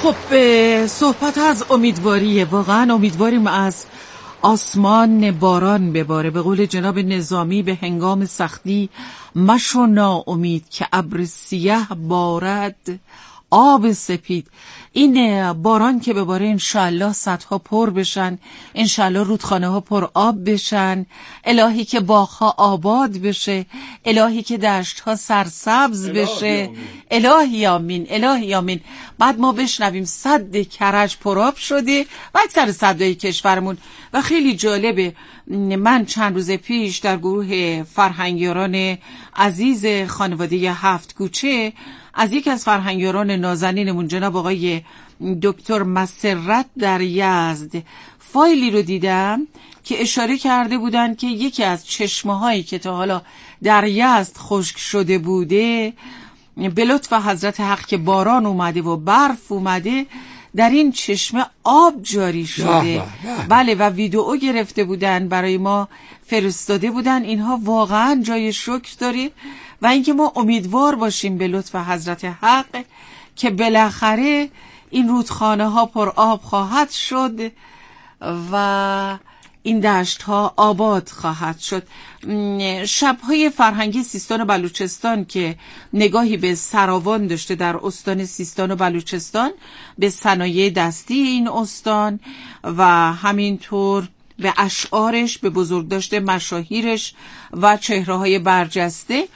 خب صحبت از امیدواریه. واقعا امیدواریم از آسمان باران بباره. به قول جناب نظامی به هنگام سختی مشو ناامید که ابر سیاه بارد آب سپید. این باران که بباره انشالله سدها پر بشن، انشالله رودخانه ها پر آب بشن، الهی که باغها آباد بشه، الهی که دشت ها سرسبز بشه، الهی آمین، الهی آمین. بعد ما بشنویم سد کرج پرآب شده و اکثر سدهای کشورمون. و خیلی جالبه، من چند روز پیش در گروه فرهنگیاران عزیز خانواده 7 کوچه از یکی از فرهنگیاران نازنینمون جناب آقای دکتر مسرت در یزد فایلی رو دیدم که اشاره کرده بودن که یکی از چشمه‌هایی که تا حالا در یزد خشک شده بوده به لطف حضرت حق که باران اومده و برف اومده در این چشمه آب جاری شده. بله، و ویدئو گرفته بودن برای ما فرستاده بودن. اینها واقعا جای شکر داره و اینکه ما امیدوار باشیم به لطف حضرت حق که بالاخره این رودخانه ها پر آب خواهد شد و این دشت ها آباد خواهد شد. شبهای فرهنگی سیستان و بلوچستان که نگاهی به سراوان داشته در استان سیستان و بلوچستان، به صنایع دستی این استان و همینطور به اشعارش، به بزرگداشت مشاهیرش و چهره‌های برجسته،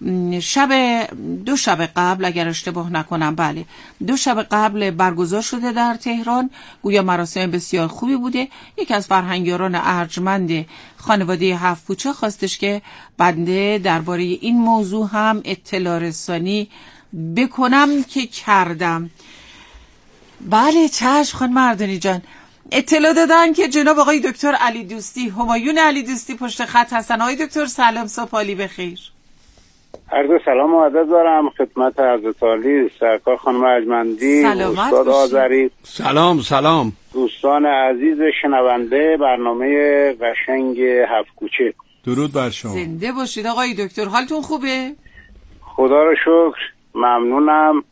دو شب قبل اگر اشتباه نکنم، بله 2 شب قبل برگزار شده در تهران. گویا مراسم بسیار خوبی بوده. یکی از فرهنگیاران ارجمند خانواده 7 کوچه خواستش که بنده درباره این موضوع هم اطلاع رسانی بکنم که کردم. بله چشم خانم مردانی جان. اطلاع دادن که جناب آقای دکتر علی دوستی، همایون علی دوستی پشت خط هستن. آقای دکتر سلام، صبح عالی بخیر. عرض سلام و ادب دارم خدمت حضرت عالی سرکار خانم ارجمندی، استاد آذری. سلام دوستان عزیز شنونده برنامه قشنگ 7 کوچه. درود بر شما. زنده باشید آقای دکتر. حالتون خوبه؟ خدا رو شکر، ممنونم.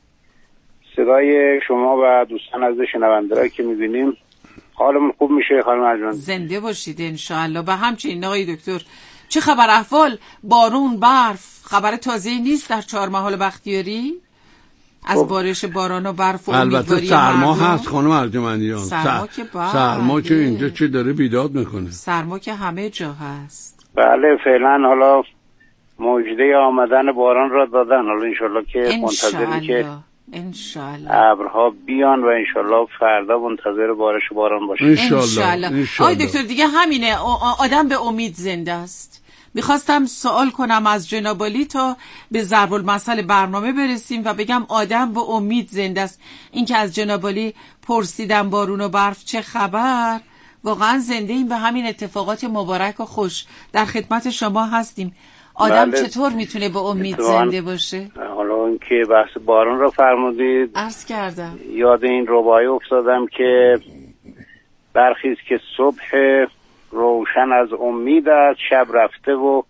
صدای شما و دوستان عزیز شنونده را که می‌بینیم حالمون خوب میشه خانم ارجمندی. زنده باشید انشاءالله. و همچنین آقای دکتر چه خبر احوال؟ بارون، برف، خبر تازه‌ای نیست در 4 محال بختیاری از بارش باران و برف و امیدواری. البته سرما هست خانم ارجمندیان. سرما که اینجا چه داره بیداد میکنه. سرما که همه جا هست. بله فعلا حالا مژده آمدن باران را دادن. حالا انشالله که منتظریم که انشالله ابرها بیان و انشالله فردا منتظر بارش باران باشیم انشالله. آقای دکتر دیگه همینه، آدم به امید زنده است. میخواستم سوال کنم از جناب عالی تا به ضرب المثل برنامه برسیم و بگم آدم به امید زنده است. این که از جناب عالی پرسیدم بارون و برف چه خبر، واقعا زنده این به همین اتفاقات مبارک و خوش. در خدمت شما هستیم. آدم چطور میتونه به امید زنده باشه؟ حالا این که بحث بارون رو فرمودید عرض کردم، یاد این رباعی افتادم که برخیز که صبح روشن از امید است، شب رفته و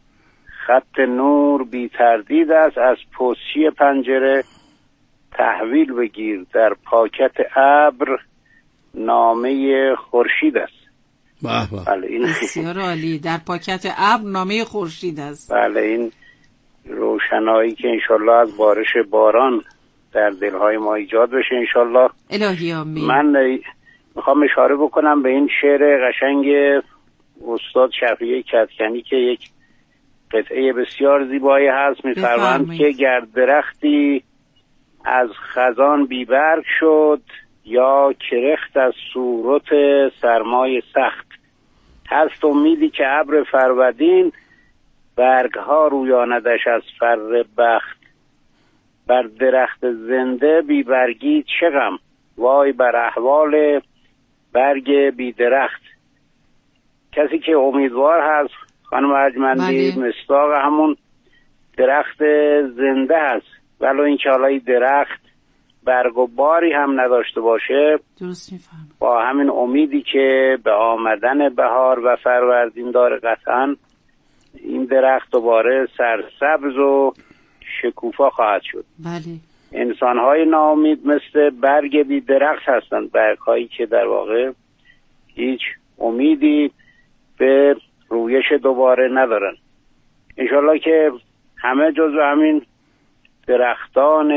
خط نور بی تردید است، از پوستی پنجره تحویل بگیر، در پاکت ابر نامه خورشید است. بله این بسیار عالی. در پاکت ابر نامه خورشید است. بله این روشنایی که انشالله از بارش باران در دلهای ما ایجاد بشه انشالله. الهی آمین. من میخوام اشاره بکنم به این شعر قشنگ استاد شفیعی کدکنی که یک قطعه بسیار زیبایی هست. میفرمایند که گر درختی از خزان بیبرگ شد، یا کرخت از صورت سرمای سخت، هست امیدی که ابر فرودین، برگها رویاندش از فر بخت. بر درخت زنده بی برگی چه غم، وای بر احوال برگ بی درخت. کسی که امیدوار هست خانم ارجمندی مصداق همون درخت زنده هست، ولو اینکه حالا درخت برگ و باری هم نداشته باشه، درست میفهم، با همین امیدی که به آمدن بهار و فروردین داره قطعا این درخت دوباره سرسبز و شکوفا خواهد شد. بله انسان‌های ناامید مثل برگ بی درخت هستند، برگ‌هایی که در واقع هیچ امیدی به رویش دوباره ندارن. انشالله که همه جزو همین درختان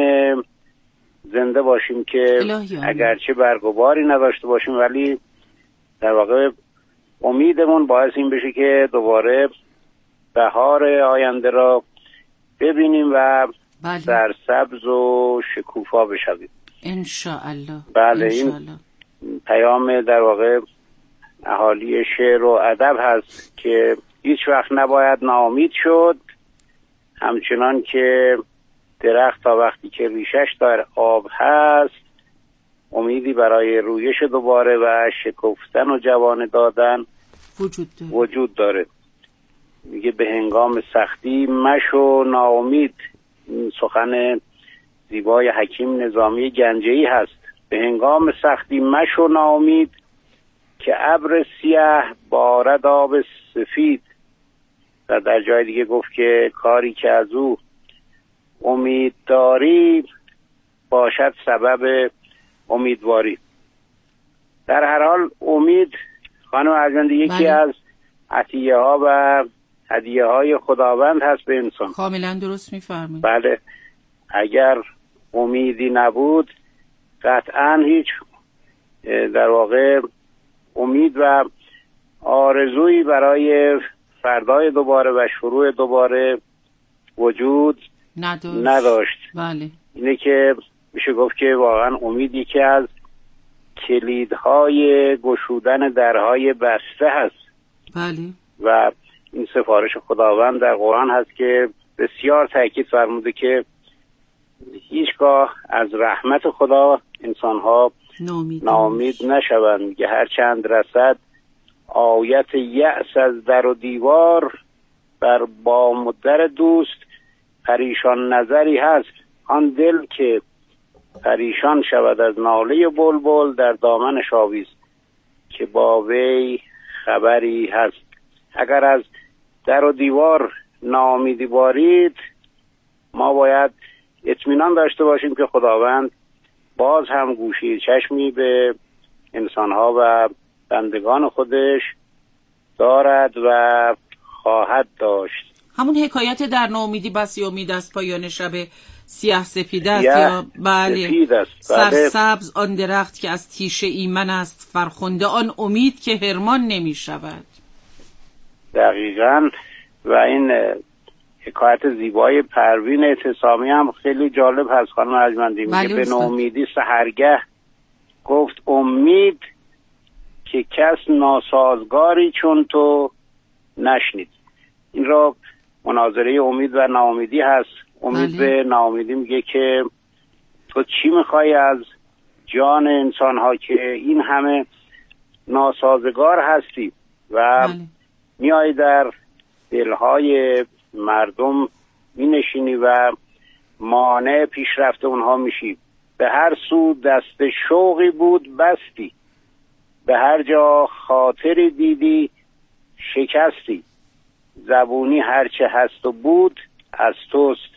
زنده باشیم که اگرچه برگ و باری نداشته باشیم ولی در واقع امیدمون باعث این بشه که دوباره بهار آینده را ببینیم و در سبز و شکوفا بشویم انشاءالله. بله، این پیام در واقع اهالی شعر و ادب هست که هیچ وقت نباید ناامید شد، همچنان که درخت تا وقتی که ریشش در آب هست امیدی برای رویش دوباره و شکفتن و جوانه دادن وجود داره. میگه به هنگام سختی مشو ناامید. این سخن زیبای حکیم نظامی گنجه‌ای هست. به هنگام سختی مشو ناامید که ابر سیاه بارد آب سفید. و در جای دیگه گفت که کاری که از او امید داری باشد سبب امیدواری. در هر حال امید خانم ارجمندی یکی از عطیه ها و هدیه های خداوند هست به انسان. کاملا درست میفرمایید. بله، اگر امیدی نبود قطعا هیچ در واقع امید و آرزویی برای فردای دوباره و شروع دوباره وجود نداشت. بله. اینه که میشه گفت که واقعا امید یکی از کلیدهای گشودن درهای بسته هست. بله. و این سفارش خداوند در قرآن هست که بسیار تاکید فرموده که هیچگاه از رحمت خدا انسانها ناامید نشوند. میگه هر چند رسد آیت یأس از در و دیوار، بر بام و در دوست پریشان نظری هست. آن دل که پریشان شود از ناله بلبل، در دامنش آویز که با وی خبری هست. اگر از در و دیوار ناامیدی بارید، ما باید اطمینان داشته باشیم که خداوند باز هم گوشه چشمی به انسانها و بندگان خودش دارد و خواهد داشت. همون حکایت در ناامیدی بسی امید است، پایان شب سیاه سپید است، یا بله سرسبز آن درخت که از تیشه ایمن است، فرخنده آن امید که حرمان نمی شود. دقیقاً. و این حکایت زیبای پروین اعتصامی هم خیلی جالب هست خانم ارجمندی. میگه به ناامیدی سحرگه گفت امید، که کس ناسازگاری چون تو نشنید. این را مناظره امید و ناامیدی هست. امید به ناامیدی میگه که تو چی میخوای از جان انسان ها که این همه ناسازگار هستی و میای در دلهای مردم مینشینی و مانع پیشرفت اونها میشی. به هر سو دست شوقی بود بستی، به هر جا خاطری دیدی شکستی. زبونی هرچه هست و بود از توست،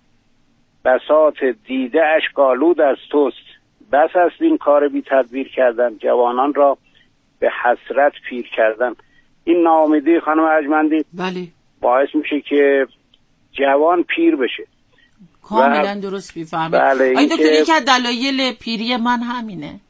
بساط دیده اشکالود از توست. بس است این کار بی تدبیر کردن، جوانان را به حسرت پیر کردن. این ناامیدی خانم ارجمندی باعث میشه که جوان پیر بشه. کاملا درست میفهمید. بله، دکتر یکی از دلایل پیری من همینه.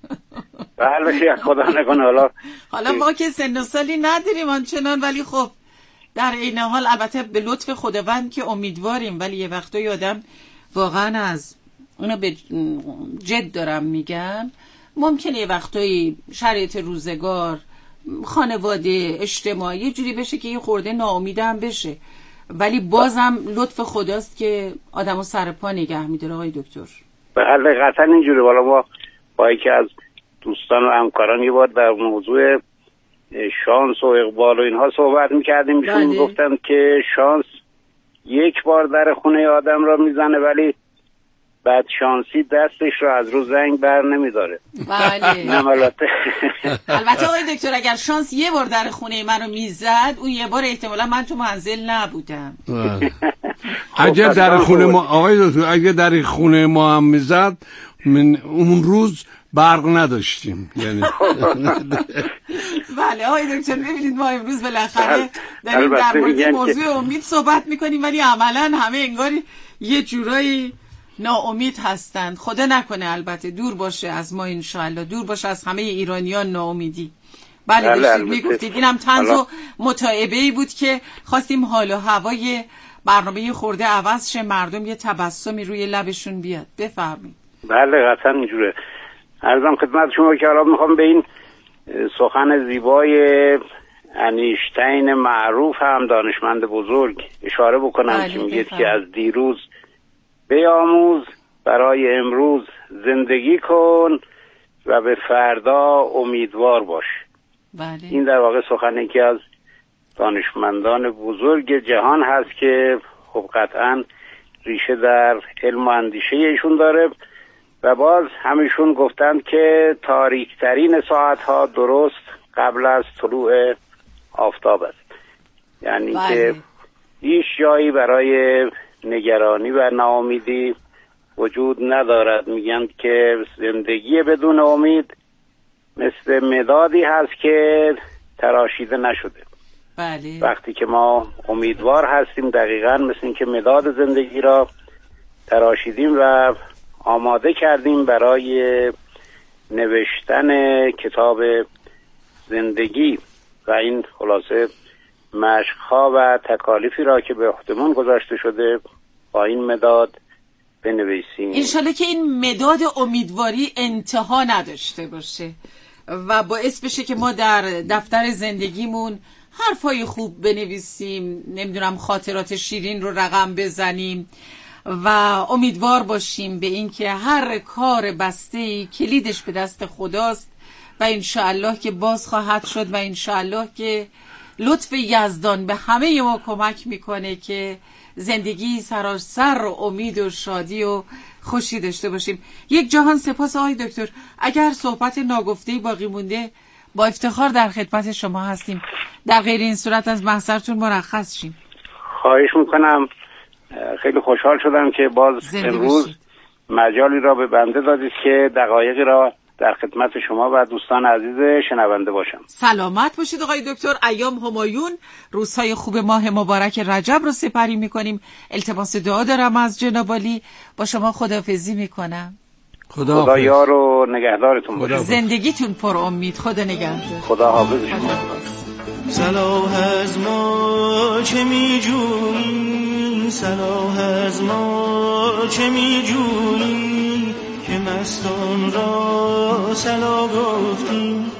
بله خدا نکنه. حالا ما که سن و سالی نداریم آنچنان، ولی خب در این حال البته به لطف خداوند که امیدواریم، ولی یه وقتا آدم واقعا از اونو به جد دارم میگم، ممکنه یه وقتایی شرایط روزگار، خانواده، اجتماعی جوری بشه که یه خورده ناامیدم بشه، ولی بازم لطف خداست که آدمو سر پا نگه میداره آقای دکتر. بله قطعا اینجوری. والا ما با یکی از دوستان و همکاران یه بار در موضوع شانس و اقبال و اینها صحبت میکردیم. ایشون گفتن که شانس یک بار در خونه آدم را میزنه ولی بعد شانسی دستش را از رو زنگ بر نمیداره. بله. البته آقای دکتر اگر شانس یه بار در خونه منو میزد، اون یه بار احتمالا من تو منزل نبودم. اگر در خونه ما آقای دکتر اگر در خونه ما هم میزد من اون روز برق نداشتیم یعنی بله آقای دکتر ببینید ما امروز بالاخره داریم در مورد موضوع امید صحبت میکنیم ولی عملا همه انگار یه جورایی ناامید هستند. خدا نکنه البته دور باشه از ما انشاءالله، دور باشه از همه ایرانیان ناامیدی. بله داشتید میگفتید اینم طنز و متعبه‌ای بود که خواستیم حال و هوای برنامه خورده عوض شه، مردم یه تبسمی روی لبشون بیاد. بفرمایید. بله قطعا اینجوره. عرضم خدمت شما که حالا میخوام به این سخن زیبای انیشتین معروف هم دانشمند بزرگ اشاره بکنم که میگه که از دیروز بیاموز برای امروز زندگی کن و به فردا امیدوار باش. بله. این در واقع سخنی که از دانشمندان بزرگ جهان هست که خب قطعا ریشه در علم و اندیشه ایشون داره و باز همیشون گفتند که تاریکترین ساعتها درست قبل از طلوع آفتاب است. یعنی بله. که هیچ جایی برای نگرانی و ناامیدی وجود ندارد. میگن که زندگی بدون امید مثل مدادی هست که تراشیده نشده. بله. وقتی که ما امیدوار هستیم دقیقاً مثل این که مداد زندگی را تراشیدیم و آماده کردیم برای نوشتن کتاب زندگی و این خلاصه مشق‌ها و تکالیفی را که به عهده‌مان گذاشته شده با این مداد بنویسیم. انشالله که این مداد امیدواری انتها نداشته باشه و باعث بشه که ما در دفتر زندگیمون حرفای خوب بنویسیم، نمیدونم خاطرات شیرین رو رقم بزنیم و امیدوار باشیم به این که هر کار بسته‌ای کلیدش به دست خداست و انشاءالله که باز خواهد شد و انشاءالله که لطف یزدان به همه ما کمک میکنه که زندگی سراسر امید و شادی و خوشی داشته باشیم. یک جهان سپاس آقای دکتر. اگر صحبت ناگفته‌ای باقی مونده با افتخار در خدمت شما هستیم، در غیر این صورت از محضرتون مرخص شیم. خواهش میکنم. خیلی خوشحال شدم که باز امروز مجالی را به بنده دادید که دقایقی را در خدمت شما و دوستان عزیز شنونده باشم. سلامت باشید آقای دکتر. ایام همایون، روزهای خوب ماه مبارک رجب رو سپری میکنیم. التماس دعا دارم از جناب عالی. با شما خداحافظی میکنم. خدا یار و نگهدارتون باشه. زندگیتون پر امید. خدا نگهدار. خدا حافظ شما. صلاح از ما چه میجویی، صلاح از ما چه میجویی که مستان را صلاح گفتیم.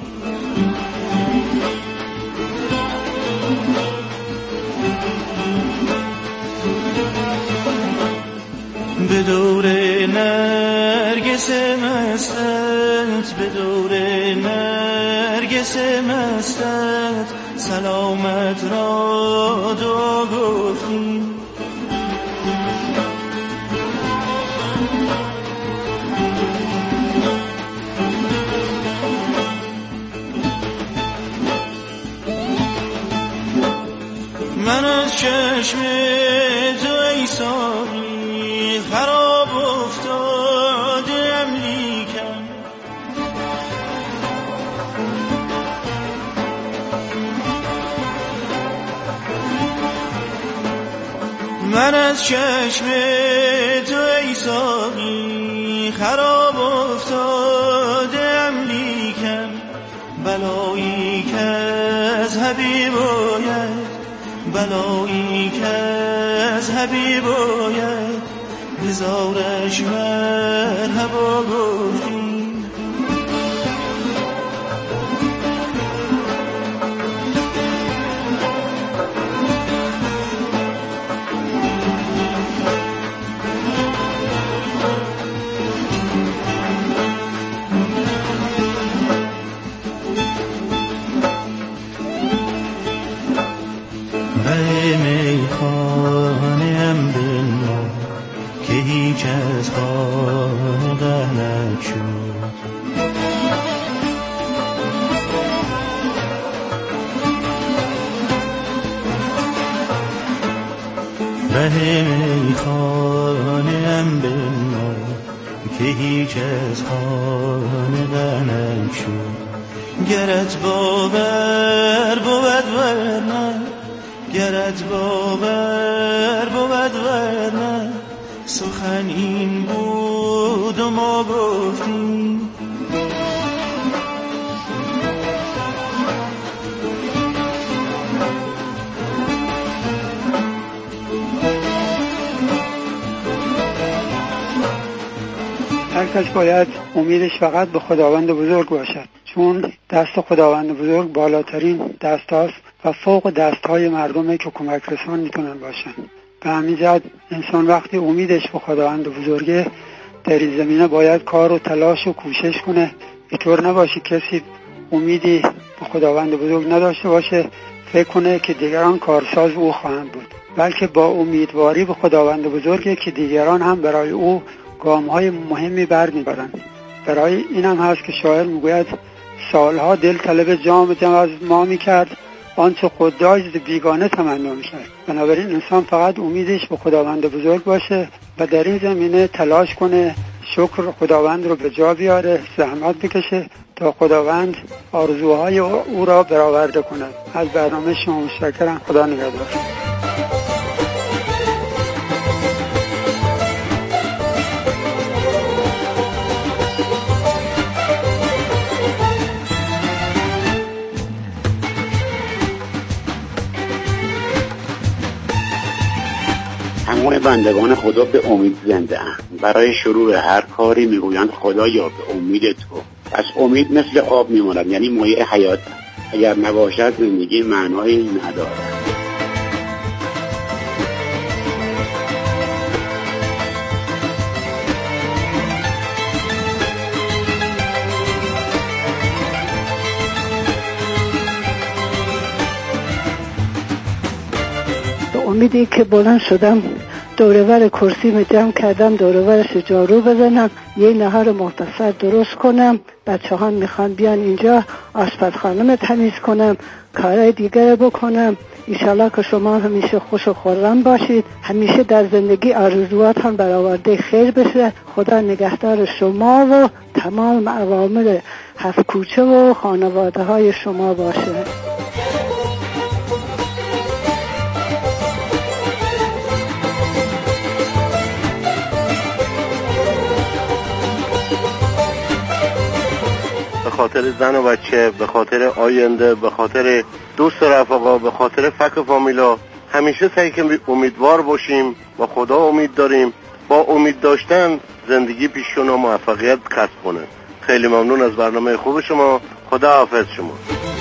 به دور نرگس مستت، به دور نرگس مستت سلامت را دعا گفتیم. من از چشم تو ای ساقی خراب افتادم لیکن، من از چشم تو ای ساقی خراب افتادم لیکن، بلایی که از حبیب آید، بلایی که از حبیب آید هزارش مرحبا گفتیم. میخانم بنما که هیچ از خانه نشد، ره میخانم بنا که هیچ از خانه غنک شد. گرت باور بود ورنه، گرت باور بود ورنه، سخن این بود و ما گفتیم. هر کس باید امیدش فقط به خداوند بزرگ باشد، چون دست خداوند بزرگ بالاترین دست هاست و فوق دست های مردمه که کمک رسان میتونن باشن. به همین جهت انسان وقتی امیدش به خداوند بزرگه در این زمینه باید کار و تلاش و کوشش کنه. اینطور نباشه کسی امیدی به خداوند بزرگ نداشته باشه فکر کنه که دیگران کارساز او خواهند بود، بلکه با امیدواری به خداوند بزرگه که دیگران هم برای او گام‌های مهمی برمی‌دارند. برای این هم هست که شاعر میگوید سالها دل طلب جام از ما میکرد، آنچه خود داشت بیگانه تمنا میکرد. بنابراین انسان فقط امیدش به خداوند بزرگ باشه و در این زمینه تلاش کنه، شکر خداوند رو به جا بیاره، زحمت بکشه تا خداوند آرزوهای او را برآورده کند. از برنامه شما متشکرم. خدا نگهدار. تمام بندگان خدا به امید زنده اند. برای شروع هر کاری میگویند خدایا به امید تو. پس امید مثل آب میماند، یعنی مایه حیات. اگر نباشد زندگی معنایی ندارد. امیدی که بلند شدم دورور کرسی جمع کردم، دورورش جارو بزنم، یه نهار مختصر درست کنم، بچه ها میخوان بیان اینجا، آشپزخانه تمیز کنم، کارهای دیگر بکنم. انشالله که شما همیشه خوش و خرم باشید، همیشه در زندگی آرزوات هم برآورده خیر بشه. خدا نگهدار شما و تمام عوامل هفت کوچه و خانواده های شما باشه. به خاطر زن و بچه، به خاطر آینده، به خاطر دوست و رفقا، به خاطر فک فامیلا، همیشه سعی کنیم امیدوار باشیم و خدا امید داریم. با امید داشتن زندگی پیشون و موفقیت کسب کنه. خیلی ممنون از برنامه خوب شما. خدا حافظ شما.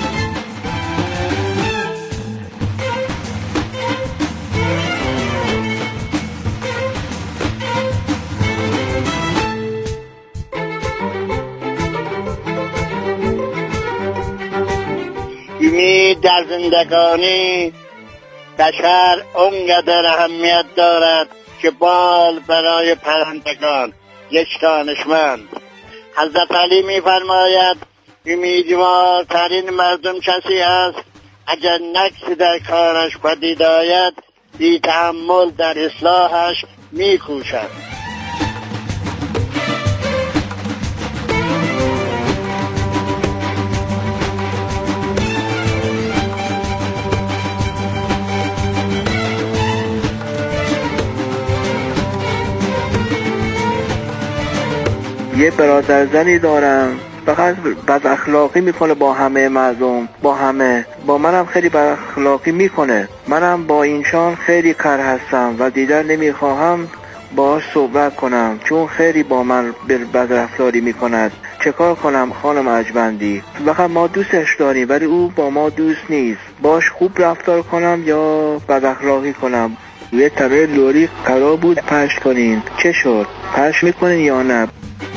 امید در زندگانی بشر اونقدر اهمیت دارد که بال برای پرندگان. یک دانشمند حضرت علی می‌فرماید امیدوارترین مردم کسی است اگر نقصی در کارش پدید آید بی تأمل در اصلاحش می‌کوشد. یه برادر زنی دارم فقط بد اخلاقی میکنه با همه مردم، با منم خیلی بد اخلاقی میکنه. منم با اینشان خیلی کر هستم و دیگر نمیخواهم باهاش صحبت کنم چون خیلی با من بد رفتاری میکند. چه کار کنم خانم اجبندی؟ فقط ما دوستش داریم ولی او با ما دوست نیست. باش خوب رفتار کنم یا بد اخلاقی کنم؟ یه طبع لوری قرار بود پخش کنین، چه شد؟ پخش میکنین یا نه؟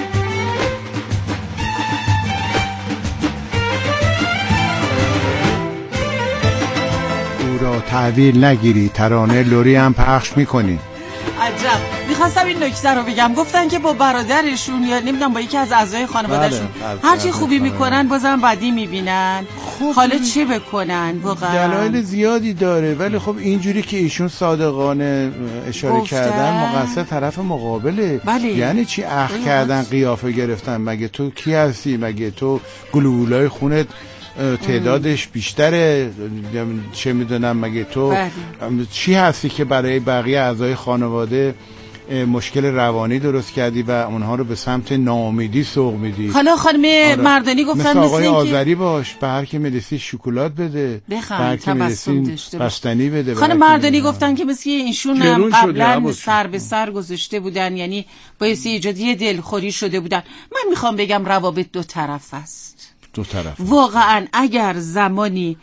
تحویل نگیری، ترانه لوری هم پخش میکنی. عجب. میخواستم این نکته رو بگم. گفتن که با برادرشون یا نمیدونم با یکی از اعضای خانوادهشون هرچی خوبی میکنن بازم بدی میبینن. خب حالا چه بکنن واقعا؟ دلایل زیادی داره، ولی خب اینجوری که ایشون صادقانه اشاره کردن مقصر طرف مقابله. یعنی چی اخ کردن قیافه گرفتن؟ مگه تو کی هستی؟ مگه تو گلولای خونت تعدادش بیشتره؟ چه میدونم مگه تو چی هستی که برای بقیه اعضای خانواده مشکل روانی درست کردی و اونها رو به سمت ناامیدی سوق میدی؟ حالا خانم مردانی گفتن مثل آقای آذری باش، به هر کی میرسی شکلات بده، به هر کی میرسی بستنی بده. خانم مردانی گفتن که مثل ایشون هم قبلا سر به سر گذاشته بودن، یعنی باعث ایجاد یه دلخوری شده بودن. من میخوام بگم روابط دو طرف است. دو طرف واقعا اگر زمانی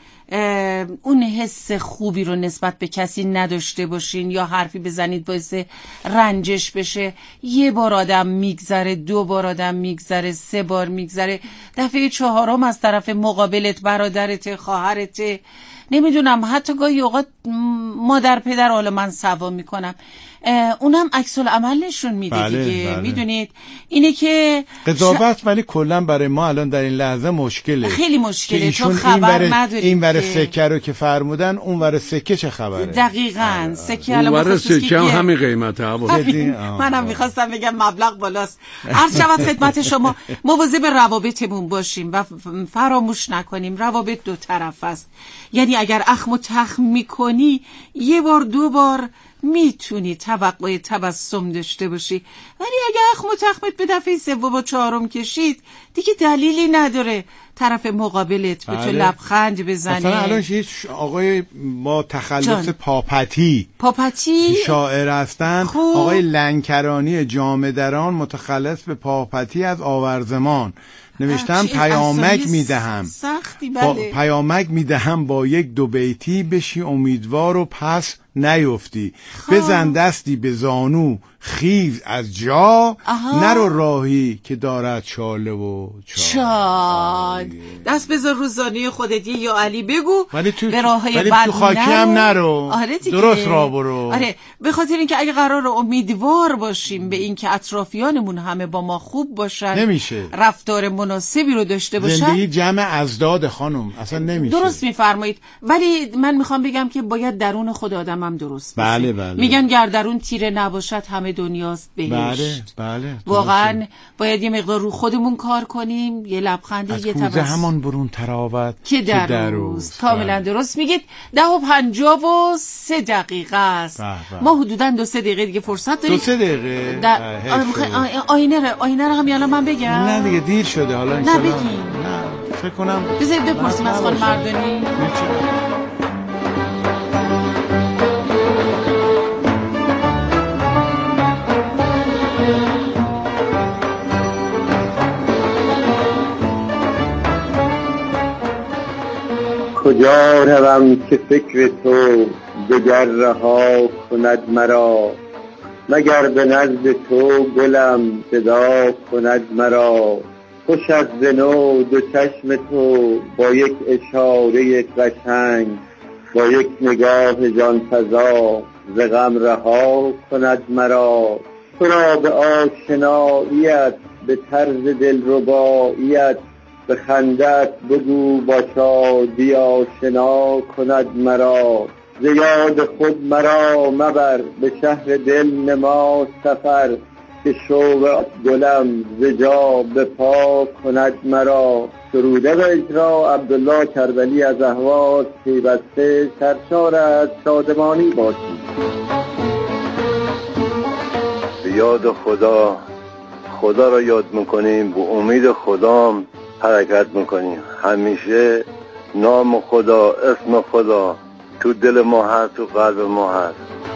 اون حس خوبی رو نسبت به کسی نداشته باشین یا حرفی بزنید باعث رنجش بشه، یه بار آدم میگذره، 2 بار آدم میگذره، 3 بار میگذره، دفعه 4م از طرف مقابلت، برادرت، خواهرت، نمیدونم، حتی گاهی اوقات مادر پدر، حالا من سوا میکنم، اونم عکس العمل نشون میده دیگه. میدونید اینه که قضاوت ولی کلا برای ما الان در این لحظه مشکله، خیلی مشکله، چون خبر نداریم این ور سکه رو که فرمودن اون ور سکه چه خبره. دقیقاً سکه الان اون ور سکه هم همین قیمته. منم میخواستم بگم مبلغ بالاست. عرض شود خدمت شما مواظب روابطمون باشیم و فراموش نکنیم روابط دو طرف است. یعنی اگر اخم و تخم میکنی 1 بار 2 بار میتونی توقع تبسم داشته باشی، ولی اگه اخم و تخمت به دفعه 3 و 4 کشید دیگه دلیلی نداره طرف مقابلت به تو لبخند بزنه. مثلا الان آقای با تخلص پاپتی شاعر هستن، آقای لنکرانی جامه دران متخلص به پاپتی از آورزمان نوشتم پیامک میدهم، پیامک میدهم با 1-2 بیتی بشی امیدوار و پس نیفتی، بزن دستی به زانو خیز از جا، نرو راهی که دارد چاله و چاد. دست بذار رو زانوی خودت یا علی بگو به راههای بد تو خاکی هم نرو. درست راه برو. آره، به خاطر اینکه اگه قرار امیدوار باشیم به اینکه اطرافیانمون همه با ما خوب باشن، نمیشه. رفتار مناسبی رو داشته باشن. زندگی جمع ازداد خانم، اصلا نمیشه. درست میفرمایید، ولی من میخوام بگم که باید درون خود آدم هم درست باشه. بله. میگن گر درون تیره نباشد همه دنیاست بهشت. بله. واقعا باید یه مقدار رو خودمون کار کنیم، یه لبخندی، یه تبسم، از کوزه همان برون تراوت که در اوست. کاملا درست میگید. 10:53 است. ما حدودا 2-3 دقیقه دیگه فرصت داریم. 2-3 دقیقه آینه رو هم الان من بگم؟ نه دیگه دیر شده. حالا نه بگیم. نه فکر کنم بذارید بپرسیم از خانم مردانی. کجا روم که فکر تو دگر رها کند مرا، مگر به نزد تو گلم صدا کند مرا. خوش از نو 2 چشم تو با 1 اشاره قشنگ، با 1 نگاه جانفزا ز غم رها کند مرا. تو را به آشناییت، به طرز دلرباییت، به خندت بگو با شادی آشنا کند مرا. ز یاد خود مرا مبر، به شهر دل نما سفر، که شوق گلم ز جا به پا کند مرا. سروده و اجرا عبدالله کربلی از اهواز پیوسته سرشار از شادمانی باشی. به یاد خدا را یاد میکنیم، به امید خدا حرکت میکنیم. همیشه نام خدا، اسم خدا تو دل ما هست، تو قلب ما هست.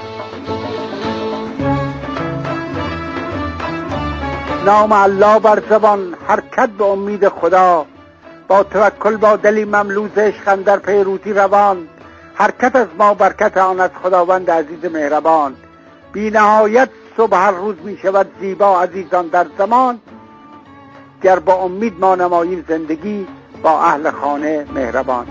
نام الله بر زبان، حرکت به امید خدا، با توکل با دلی مملو ز عشق اندر پیروزی روان. حرکت از ما برکت آن از خداوند عزیز مهربان. بی نهایت صبح هر روز می شود زیبا عزیزان در زمان. گر با امید ما نماییم زندگی، با اهل خانه مهربان.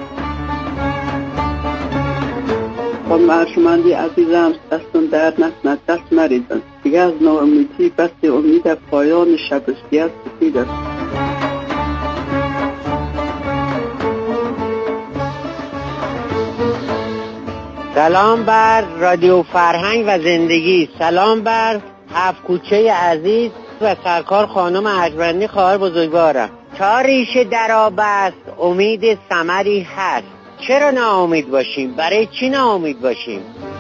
خانم ارجمندی عزیزم، دستون درد نکند، دست نریزن دیگه. از ناامیدی بس امید پایان شب سیاه سفید است. سلام بر رادیو فرهنگ و زندگی، سلام بر هفت کوچه عزیز و سرکار خانم ارجمندی خواهر بزرگوارم. تا ریشه در آب است امید ثمری هست، چرا ناامید باشیم؟ برای چی ناامید باشیم؟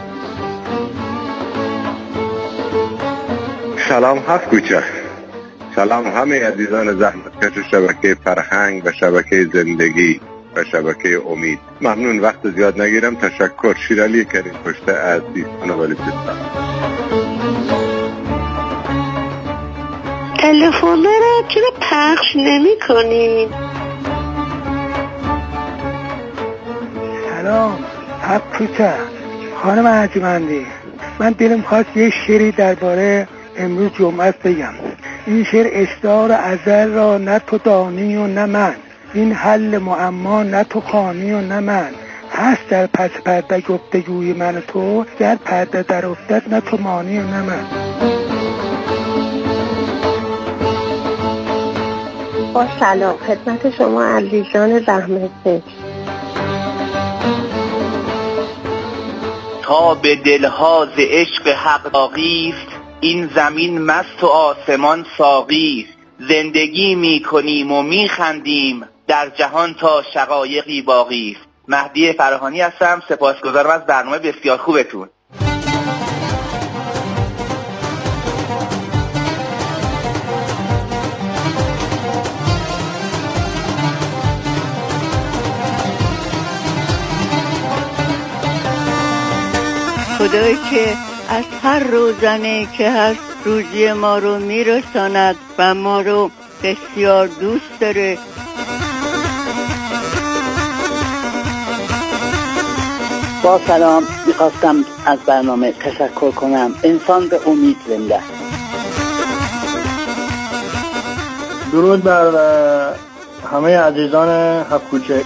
سلام هفت کوچه، سلام همه عزیزان زحمتکش شبکه فرهنگ و شبکه زندگی و شبکه امید. ممنون، وقت زیاد نگیرم. تشکر. شیرالی کریم پشته از سیستان بلوچستان. تلفن را چرا پخش نمی کنین؟ سلام هفت کوچه، خانم ارجمندی، من دلم خواست یه شعری درباره امروز جمعه بگم. این شعر اشتهار ازل را نه تو دانی و نه من، این حل معما نه تو خانی و نه من، هست در پس پرده گفتگوی من و تو، گر پرده در افتد نه تو مانی و نه من. با سلام خدمت شما علیجان زحمتکش. تا به دلها ز عشق حق باقیست، این زمین مست و آسمان ساقیست. زندگی می کنیم و می خندیم، در جهان تا شقایقی باقیست. مهدی فراهانی هستم، سپاسگزارم از برنامه بسیار خوبتون. خدایی که از هر روزنه که هست روزی ما رو میرساند و ما رو بسیار دوست داره. با سلام، میخواستم از برنامه تشکر کنم. انسان به امید زنده. درود بر همه عزیزان هفت کوچه.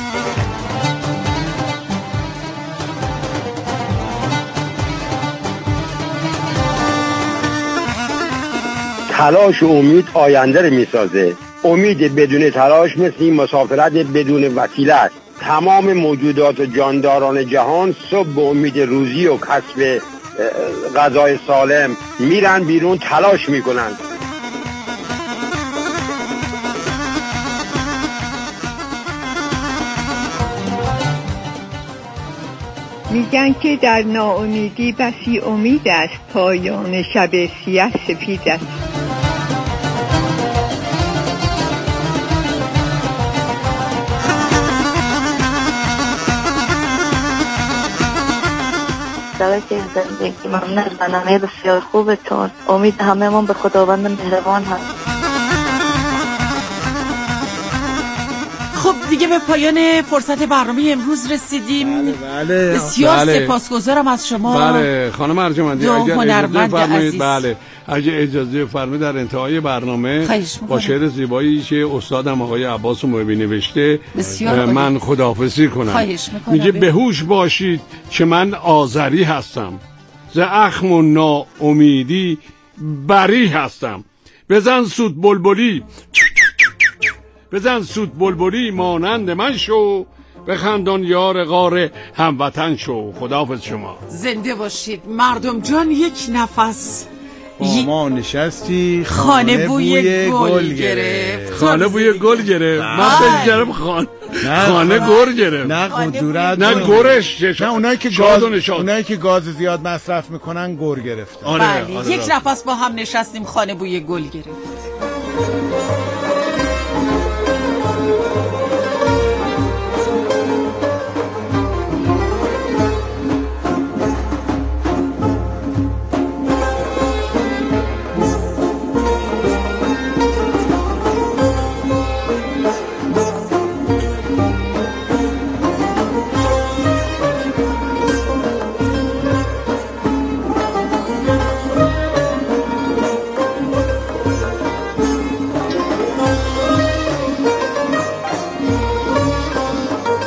تلاش و امید آینده رو میسازه. امید بدون تلاش مثل این مسافرت بدون وسیله است. تمام موجودات و جانداران جهان صبح به امید روزی و کسب غذای سالم میرن بیرون، تلاش میکنن. میگن که در ناامیدی بسی امید است، پایان شب سیاه سفید است. شبکه زندگی، ممنون از برنامه بسیار خوبتون. امید همه من به خداوند مهربان هست. خب دیگه به پایان فرصت برنامه امروز رسیدیم. بله. بسیار سپاسگزارم از شما. بله خانم ارجمندی، اگر اجازه فرمایید، بله اگه اجازه فرمایید در انتهای برنامه با شعر زیبایی که استادم آقای عباس محبی نوشته من خداحافظی کنم. میگه بهوش باشید که من آذری هستم، ز اخم و ناامیدی بری هستم. بزن سود بلبلی، بزن سود بلبلی مانند من شو، بخندان یار غار هموطن شو. خداحافظ شما. زنده باشید مردم جان. یک نفس با ما نشستی، خانه بوی گل گرفت. خانه بوی گل گرفت. من بگیرم خانه گر گرفت. نه قدرت، نه گرش. نه اونایی که گاز زیاد مصرف میکنن گر گرفتن. بله یک نفس با هم نشستیم، خانه بوی گل گرفت.